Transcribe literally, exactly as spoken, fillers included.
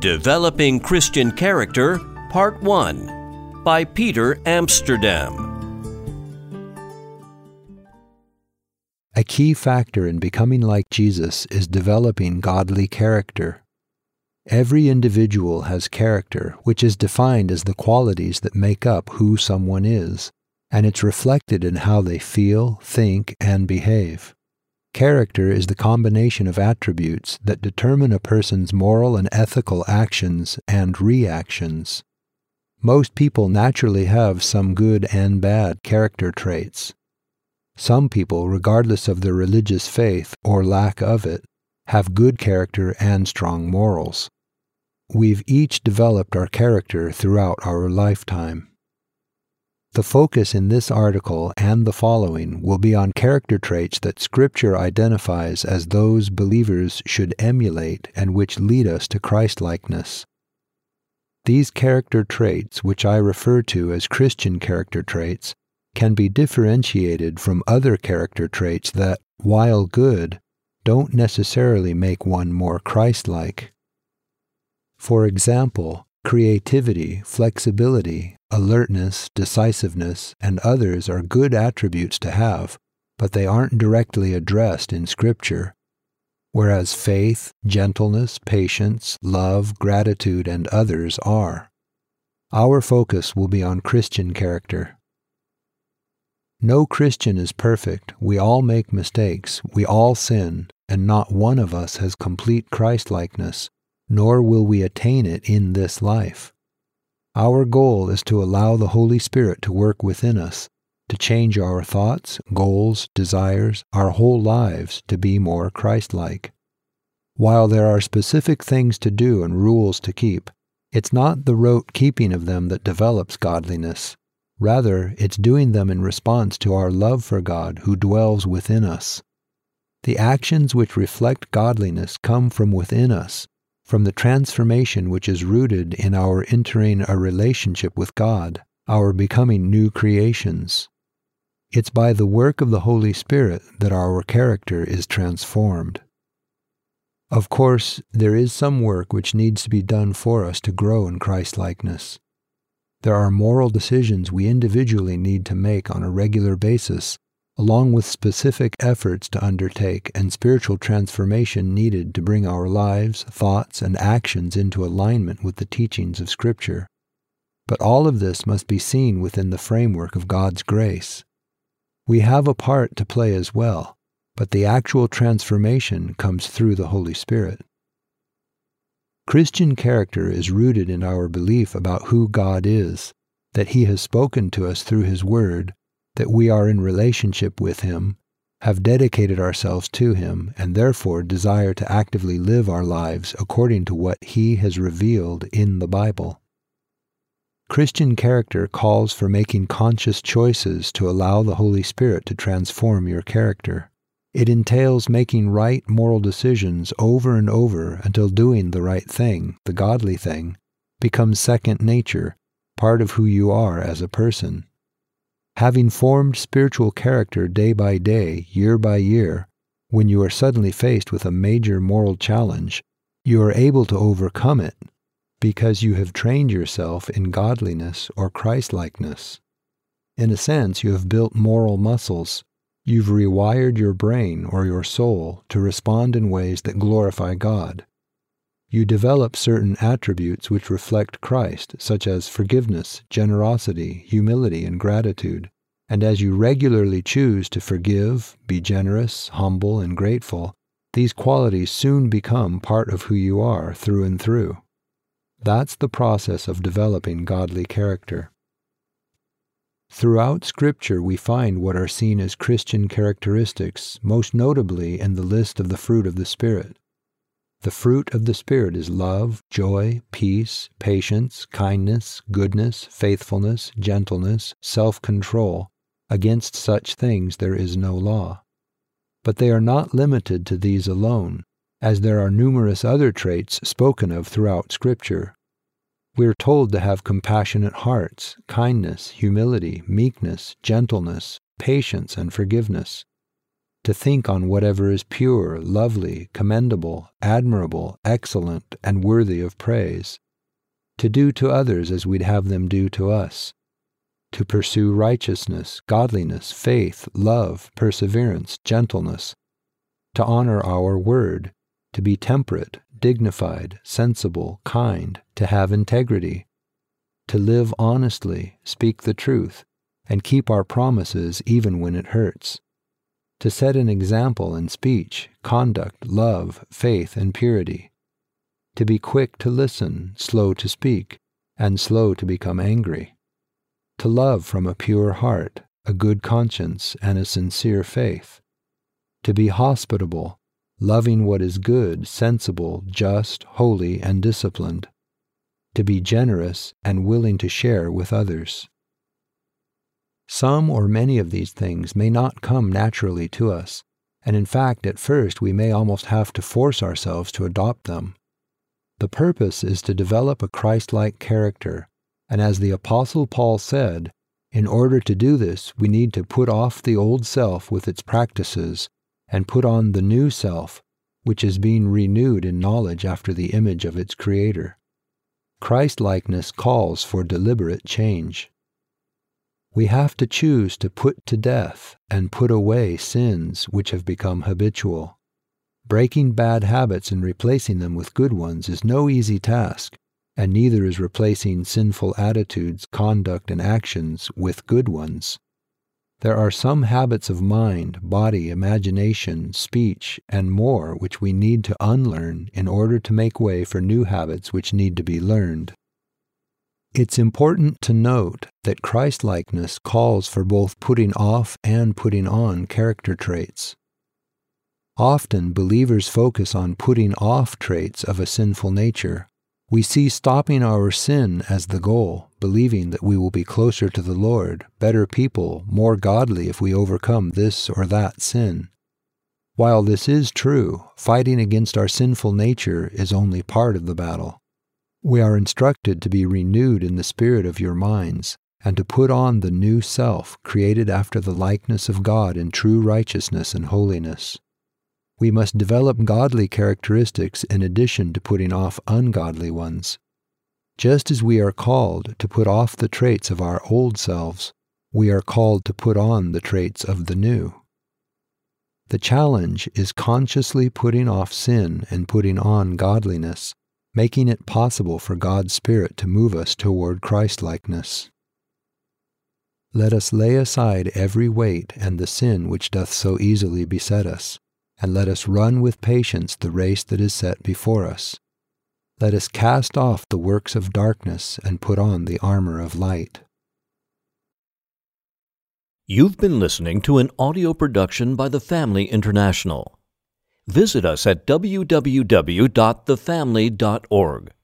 Developing Christian Character, Part one, by Peter Amsterdam. A key factor in becoming like Jesus is developing godly character. Every individual has character, which is defined as the qualities that make up who someone is, and it's reflected in how they feel, think, and behave. Character is the combination of attributes that determine a person's moral and ethical actions and reactions. Most people naturally have some good and bad character traits. Some people, regardless of their religious faith or lack of it, have good character and strong morals. We've each developed our character throughout our lifetime. The focus in this article and the following will be on character traits that Scripture identifies as those believers should emulate and which lead us to Christ-likeness. These character traits, which I refer to as Christian character traits, can be differentiated from other character traits that, while good, don't necessarily make one more Christ-like. For example, creativity, flexibility, alertness, decisiveness, and others are good attributes to have, but they aren't directly addressed in Scripture, whereas faith, gentleness, patience, love, gratitude, and others are. Our focus will be on Christian character. No Christian is perfect. We all make mistakes. We all sin, and not one of us has complete Christ-likeness, nor will we attain it in this life. Our goal is to allow the Holy Spirit to work within us, to change our thoughts, goals, desires, our whole lives to be more Christ-like. While there are specific things to do and rules to keep, it's not the rote keeping of them that develops godliness. Rather, it's doing them in response to our love for God who dwells within us. The actions which reflect godliness come from within us, from the transformation which is rooted in our entering a relationship with God, our becoming new creations. It's by the work of the Holy Spirit that our character is transformed. Of course, there is some work which needs to be done for us to grow in Christ-likeness. There are moral decisions we individually need to make on a regular basis, along with specific efforts to undertake and spiritual transformation needed to bring our lives, thoughts, and actions into alignment with the teachings of Scripture. But all of this must be seen within the framework of God's grace. We have a part to play as well, but the actual transformation comes through the Holy Spirit. Christian character is rooted in our belief about who God is, that He has spoken to us through His Word, that we are in relationship with Him, have dedicated ourselves to Him, and therefore desire to actively live our lives according to what He has revealed in the Bible. Christian character calls for making conscious choices to allow the Holy Spirit to transform your character. It entails making right moral decisions over and over until doing the right thing, the godly thing, becomes second nature, part of who you are as a person. Having formed spiritual character day by day, year by year, when you are suddenly faced with a major moral challenge, you are able to overcome it because you have trained yourself in godliness or Christ-likeness. In a sense, you have built moral muscles. You've rewired your brain or your soul to respond in ways that glorify God. You develop certain attributes which reflect Christ, such as forgiveness, generosity, humility, and gratitude. And as you regularly choose to forgive, be generous, humble, and grateful, these qualities soon become part of who you are through and through. That's the process of developing godly character. Throughout Scripture we find what are seen as Christian characteristics, most notably in the list of the fruit of the Spirit. The fruit of the Spirit is love, joy, peace, patience, kindness, goodness, faithfulness, gentleness, self-control. Against such things there is no law. But they are not limited to these alone, as there are numerous other traits spoken of throughout Scripture. We are told to have compassionate hearts, kindness, humility, meekness, gentleness, patience, and forgiveness. to think on whatever is pure, lovely, commendable, admirable, excellent, and worthy of praise, to do to others as we'd have them do to us, to pursue righteousness, godliness, faith, love, perseverance, gentleness, to honor our word, to be temperate, dignified, sensible, kind, to have integrity, to live honestly, speak the truth, and keep our promises even when it hurts, to set an example in speech, conduct, love, faith, and purity, to be quick to listen, slow to speak, and slow to become angry, to love from a pure heart, a good conscience, and a sincere faith, to be hospitable, loving what is good, sensible, just, holy, and disciplined, to be generous and willing to share with others. Some or many of these things may not come naturally to us, and in fact at first we may almost have to force ourselves to adopt them. The purpose is to develop a Christ-like character, and as the Apostle Paul said, in order to do this we need to put off the old self with its practices and put on the new self, which is being renewed in knowledge after the image of its Creator. Christ-likeness calls for deliberate change. We have to choose to put to death and put away sins which have become habitual. Breaking bad habits and replacing them with good ones is no easy task, and neither is replacing sinful attitudes, conduct, and actions with good ones. There are some habits of mind, body, imagination, speech, and more which we need to unlearn in order to make way for new habits which need to be learned. It's important to note that Christ-likeness calls for both putting off and putting on character traits. Often believers focus on putting off traits of a sinful nature. We see stopping our sin as the goal, believing that we will be closer to the Lord, better people, more godly if we overcome this or that sin. While this is true, fighting against our sinful nature is only part of the battle. We are instructed to be renewed in the spirit of your minds, and to put on the new self, created after the likeness of God in true righteousness and holiness. We must develop godly characteristics in addition to putting off ungodly ones. Just as we are called to put off the traits of our old selves, we are called to put on the traits of the new. The challenge is consciously putting off sin and putting on godliness, making it possible for God's Spirit to move us toward Christ-likeness. Let us lay aside every weight and the sin which doth so easily beset us, and let us run with patience the race that is set before us. Let us cast off the works of darkness and put on the armor of light. You've been listening to an audio production by The Family International. Visit us at w w w dot the family dot org.